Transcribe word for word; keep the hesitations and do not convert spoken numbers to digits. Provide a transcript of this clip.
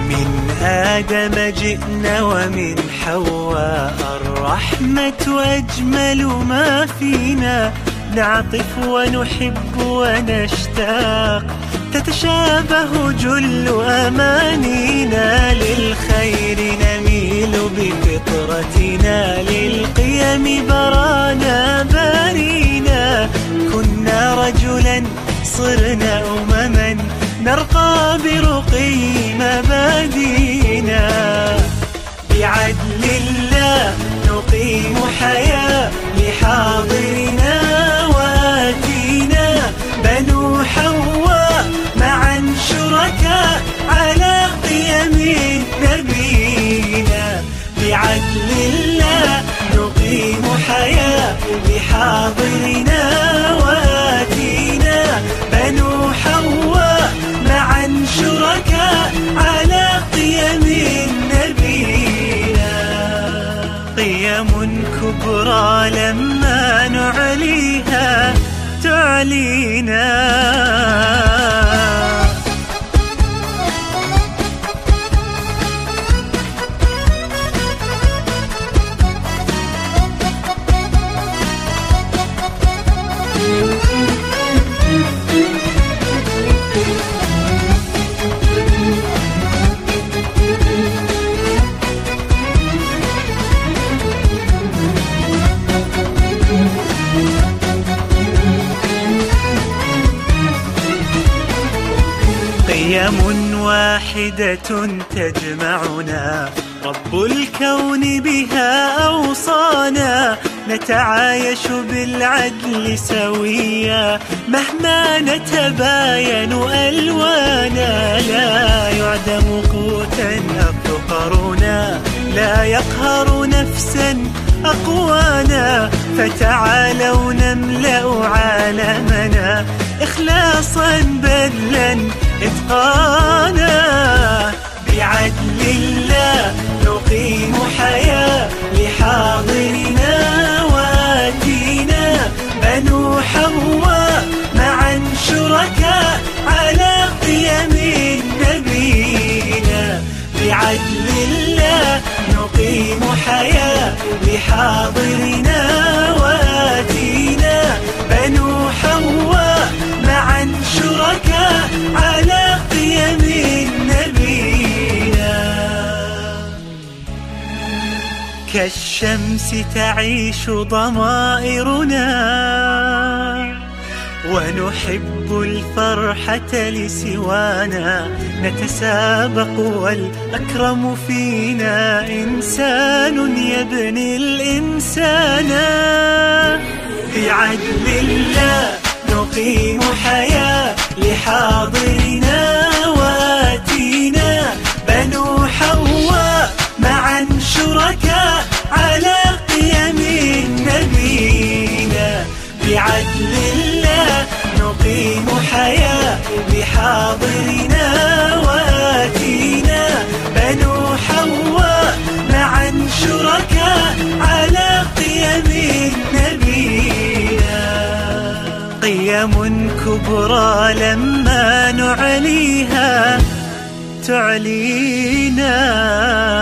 من آدم جئنا ومن حواء الرحمة أجمل ما فينا، نعطف ونحب ونشتاق، تتشابه جل أمانينا، للخير نميل بفطرتنا، للقيم برانا بارينا، كنا رجلا صرنا أمما، نرقى برقي مبادينا، بعدل الله نقيم حياة لحاضرنا وآتينا، بنو حواء معا شركاء على قيم نبينا، بعدل الله نقيم حياة لحاضرنا وآتينا، بنو حواء معا شركاء على قيم نبينا، قيم كبرى لما نعليها تعلينا. قيم واحدة تجمعنا، رب الكون بها أوصانا، نتعايش بالعدل سويا، مهما نتباين ألوانا، لا يعدم قوتا أفقرنا، لا يقهر نفسا أقوانا، فتعالوا نملأ عالمنا إخلاصا بذلا إتقانا، بعدل الله نقيم حياة لحاضرنا وآتينا، بنو حواء معا شركاء على قيم نبينا، بعدل الله نقيم حياة لحاضرنا وآتينا، بنو حواء معا شركاء على قيم نبينا، كالشمس تعيش ضمائرنا، ونحب الفرحة لسوانا، نتسابق والأكرم فينا إنسان يبني الإنسان، بعدل الله نقيم حياة لحاضرنا وآتينا، بنو حواء معا شركاء على قيم نبينا، بعدل الله نقيم حياة لحاضرنا وآتينا، بنو حواء معا شركاء على قيم نبينا، قيم كبرى لما نعليها تعلينا.